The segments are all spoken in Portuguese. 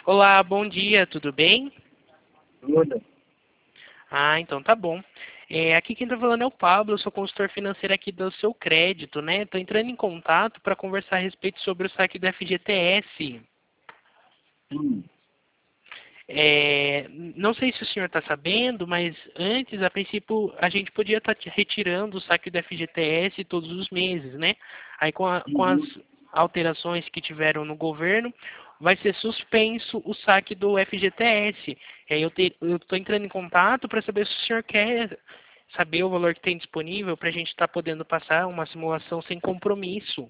Olá, bom dia, tudo bem? Tudo. Ah, então tá bom. Aqui quem tá falando é o Pablo, eu sou consultor financeiro aqui do Seu Crédito, né? Tô entrando em contato para conversar a respeito sobre o saque do FGTS. Hum. Não sei se o senhor está sabendo, mas antes, a princípio, a gente podia estar retirando o saque do FGTS todos os meses, né? Aí com as Uhum. alterações que tiveram no governo, vai ser suspenso o saque do FGTS. E aí eu estou entrando em contato para saber se o senhor quer saber o valor que tem disponível para a gente estar podendo passar uma simulação sem compromisso.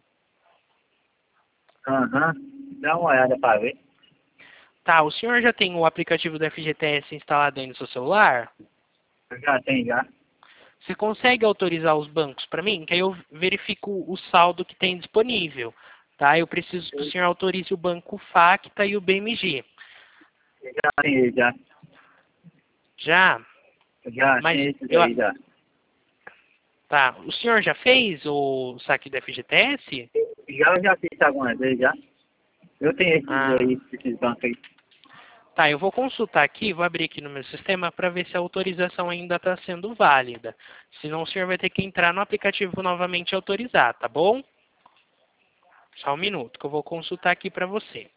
Aham. Dá uma olhada para ver. Tá, o senhor já tem o aplicativo do FGTS instalado aí no seu celular? Já tem, já. Você consegue autorizar os bancos para mim? Que aí eu verifico o saldo que tem disponível. Tá? Eu preciso que o senhor autorize o banco Facta e o BMG. Já tem, já. Já? Já Mas tem esses eu. aí, já. Tá. O senhor já fez o saque do FGTS? Já fiz algumas vezes, já. Eu tenho esses Ah. aí, esses bancos aí. Tá, eu vou consultar aqui, vou abrir aqui no meu sistema para ver se a autorização ainda está sendo válida. Senão o senhor vai ter que entrar no aplicativo novamente e autorizar, tá bom? Só um minuto que eu vou consultar aqui para você.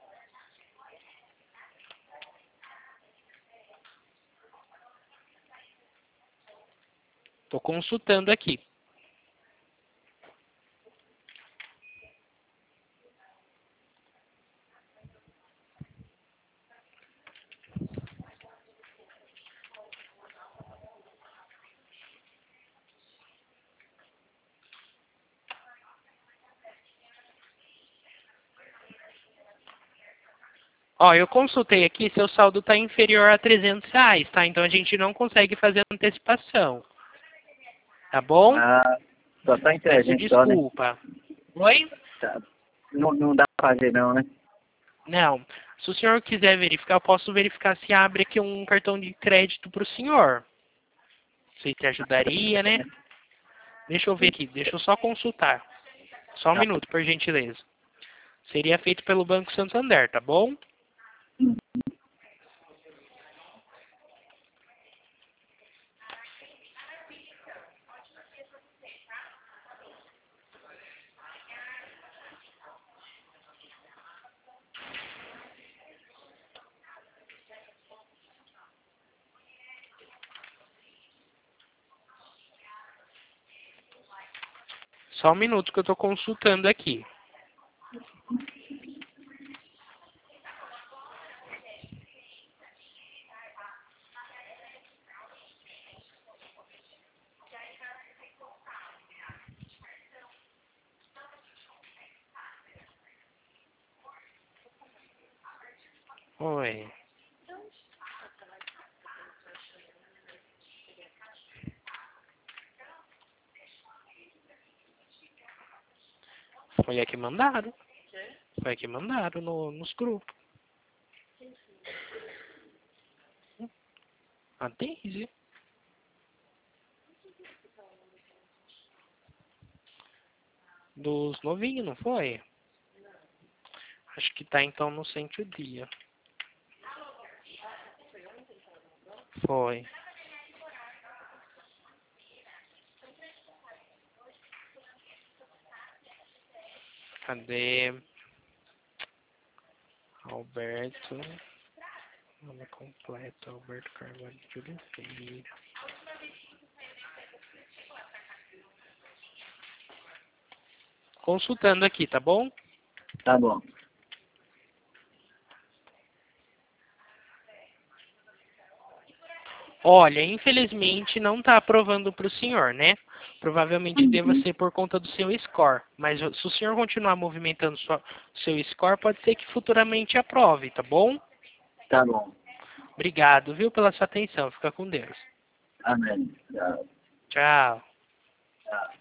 Estou consultando aqui. Ó, eu consultei aqui, seu saldo está inferior a R$ 300, tá? Então a gente não consegue fazer antecipação, tá bom? Ah, só tá em Peço 300 só, né? desculpa. Oi? Tá. Não dá pra fazer não, né? Não. Se o senhor quiser verificar, eu posso verificar se abre aqui um cartão de crédito para o senhor. Não sei se ajudaria, né? Deixa eu ver aqui, deixa eu só consultar. Só um Tá. minuto, por gentileza. Seria feito pelo Banco Santander, tá bom? Só um minuto que eu estou consultando aqui. Oi. Foi aqui mandaram. Foi aqui mandaram nos grupos. A Daisy. Dos novinhos, não foi? Acho que tá então no 100 dia. Foi. Cadê? Alberto. Nome completo, Alberto Carvalho de Oliveira. Consultando aqui, tá bom? Tá bom. Olha, infelizmente não está aprovando para o senhor, né? Provavelmente deva Uhum. ser por conta do seu score. Mas se o senhor continuar movimentando seu score, pode ser que futuramente aprove, tá bom? Tá bom. Obrigado, viu, pela sua atenção. Fica com Deus. Amém. Tchau. Tchau. Tchau.